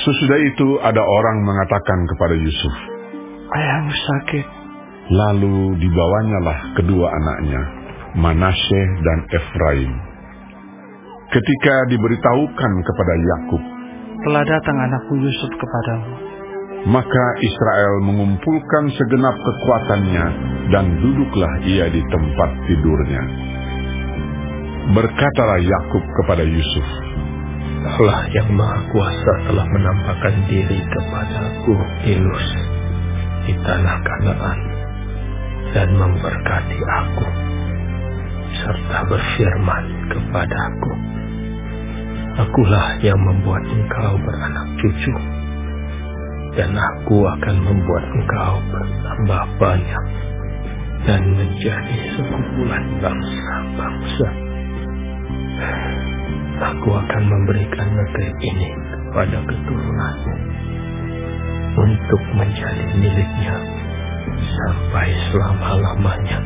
Sesudah itu ada orang mengatakan kepada Yusuf, "Ayahmu sakit." Lalu dibawanyalah kedua anaknya, Manasye dan Efraim. Ketika diberitahukan kepada Yakub, "Telah datang anakku Yusuf kepadamu," maka Israel mengumpulkan segenap kekuatannya dan duduklah ia di tempat tidurnya. Berkatalah Yakub kepada Yusuf, Allah yang Maha Kuasa telah menampakkan diri kepadaku di Luz, di tanah Kanaan, dan memberkati aku, serta berfirman kepadaku, Akulah yang membuat engkau beranak cucu, dan aku akan membuat engkau bertambah banyak, dan menjadi sekumpulan bangsa-bangsa. Aku akan memberikan negeri ini kepada keturunanmu, untuk menjadi miliknya sampai selama-lamanya.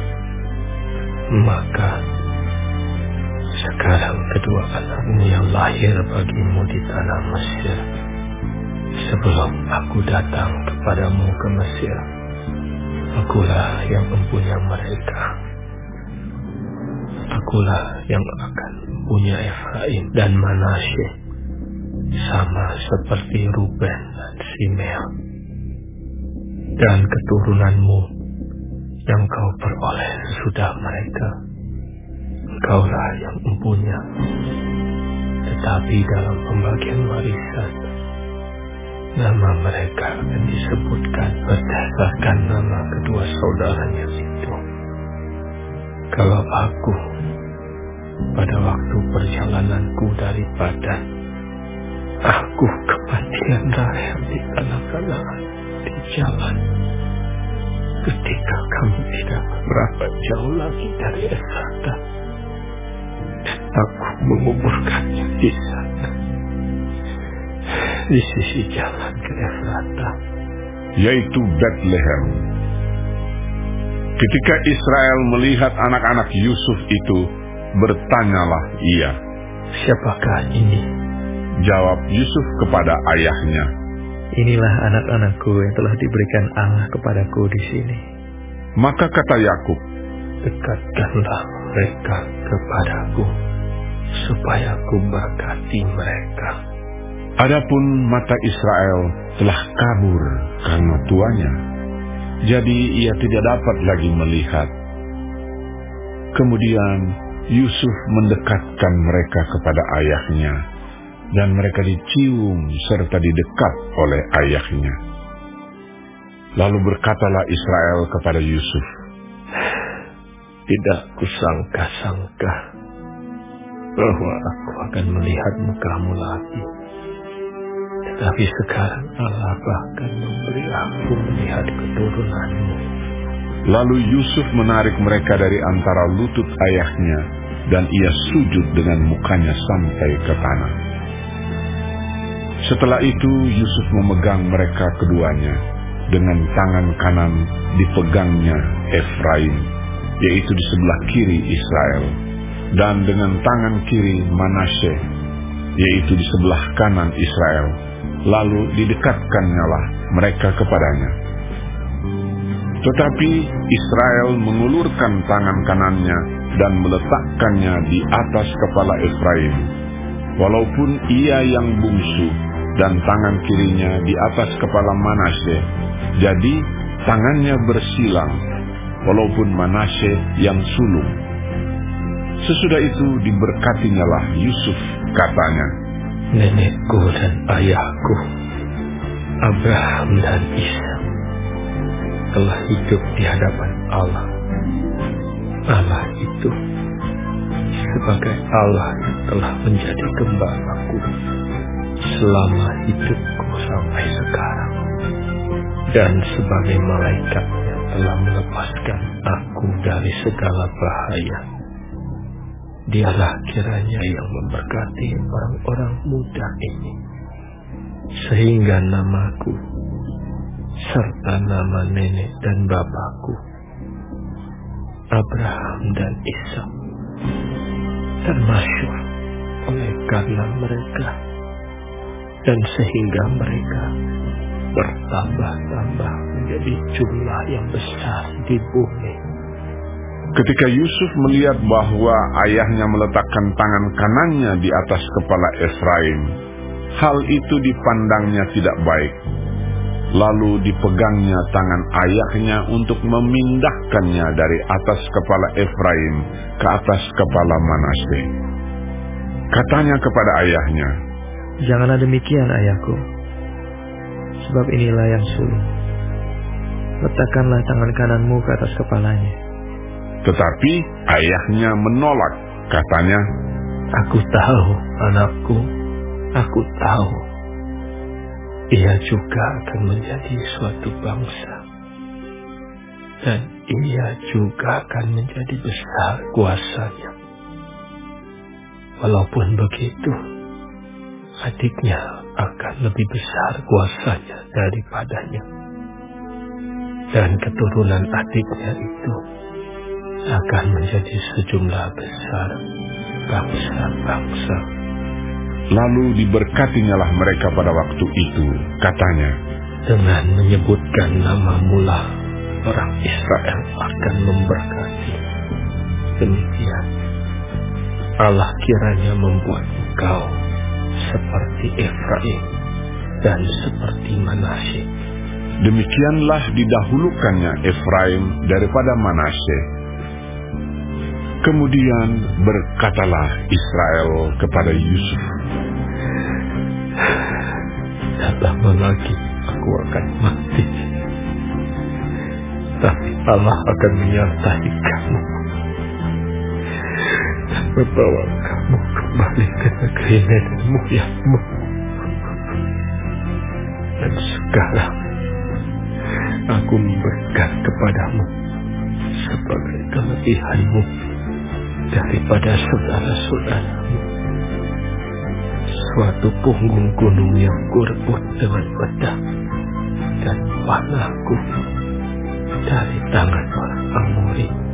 Maka sekarang kedua anakmu yang lahir bagimu di tanah Mesir, sebelum aku datang kepadamu ke Mesir, akulah yang mempunyai mereka. Akulah yang akan punya Efraim dan Manasye, sama seperti Ruben dan Simeon. Dan keturunanmu yang kau peroleh sesudah mereka, engkaulah yang mempunyai. Tetapi dalam pembagian warisan, nama mereka akan disebutkan berdasarkan nama kedua saudaranya itu. Kalau aku pada waktu perjalananku dari Padan, aku kematian Rahel di tanah Kanaan di jalan, ketika kami tidak berapa jauh lagi dari Efrata, dan aku menguburkannya di sana, di sisi jalan ke Efrata, yaitu Bethlehem. Ketika Israel melihat anak-anak Yusuf itu, bertanyalah ia, "Siapakah ini?" Jawab Yusuf kepada ayahnya, "Inilah anak-anakku yang telah diberikan Allah kepadaku di sini." Maka kata Yakub, "Dekatkanlah mereka kepadaku, supaya aku berkati mereka." Adapun mata Israel telah kabur karena tuanya, jadi ia tidak dapat lagi melihat. Kemudian Yusuf mendekatkan mereka kepada ayahnya, dan mereka dicium serta didekat oleh ayahnya. Lalu berkatalah Israel kepada Yusuf, "Tidak kusangka-sangka bahwa aku akan melihat mukamu lagi. Tetapi sekarang Allah bahkan memberi aku melihat keturunanmu." Lalu Yusuf menarik mereka dari antara lutut ayahnya, dan ia sujud dengan mukanya sampai ke tanah. Setelah itu Yusuf memegang mereka keduanya, dengan tangan kanan dipegangnya Efraim, yaitu di sebelah kiri Israel, dan dengan tangan kiri Manasye, yaitu di sebelah kanan Israel. Lalu didekatkannyalah mereka kepadanya. Tetapi Israel mengulurkan tangan kanannya dan meletakkannya di atas kepala Efraim, walaupun ia yang bungsu, dan tangan kirinya di atas kepala Manasye. Jadi tangannya bersilang, walaupun Manasye yang sulung. Sesudah itu diberkatinyalah Yusuf, katanya, "Nenekku dan ayahku, Abraham dan Ishak, telah hidup di hadapan Allah. Allah itu sebagai Allah yang telah menjadi gembalaku selama hidupku sampai sekarang, dan sebagai malaikat yang telah melepaskan aku dari segala bahaya. Dialah kiranya yang memberkati orang-orang muda ini, sehingga namaku serta nama nenek dan bapakku, Abraham dan Ishak, termasyhur oleh karena mereka, dan sehingga mereka bertambah-tambah menjadi jumlah yang besar di bumi. Ketika Yusuf melihat bahwa ayahnya meletakkan tangan kanannya di atas kepala Efraim, hal itu dipandangnya tidak baik. Lalu dipegangnya tangan ayahnya untuk memindahkannya dari atas kepala Efraim ke atas kepala Manase. Katanya kepada ayahnya, "Janganlah demikian, ayahku, sebab inilah yang sulung. Letakkanlah tangan kananmu ke atas kepalanya." Tetapi ayahnya menolak. Katanya, "Aku tahu, anakku, aku tahu. Ia juga akan menjadi suatu bangsa, dan ia juga akan menjadi besar kuasanya. Walaupun begitu, adiknya akan lebih besar kuasanya daripadanya. Dan keturunan adiknya itu akan menjadi sejumlah besar bangsa-bangsa." lalu diberkatinyalah mereka pada waktu itu. Katanya, "Dengan menyebutkan namamu lah orang Israel akan memberkati. Demikian Allah kiranya membuat engkau seperti Efraim dan seperti Manase." demikianlah didahulukannya Efraim daripada Manase. Kemudian berkatalah Israel kepada Yusuf, "Tak lama lagi aku akan mati, tapi Allah akan menyertai kamu dan membawa kamu kembali ke negeri nenek moyangmu. Dan sekarang aku memberikan kepadamu sebagai kelebihanmu daripada saudara-saudaramu suatu punggung gunung yang kurebut dengan pedang dan panahku dari tangan orang Amori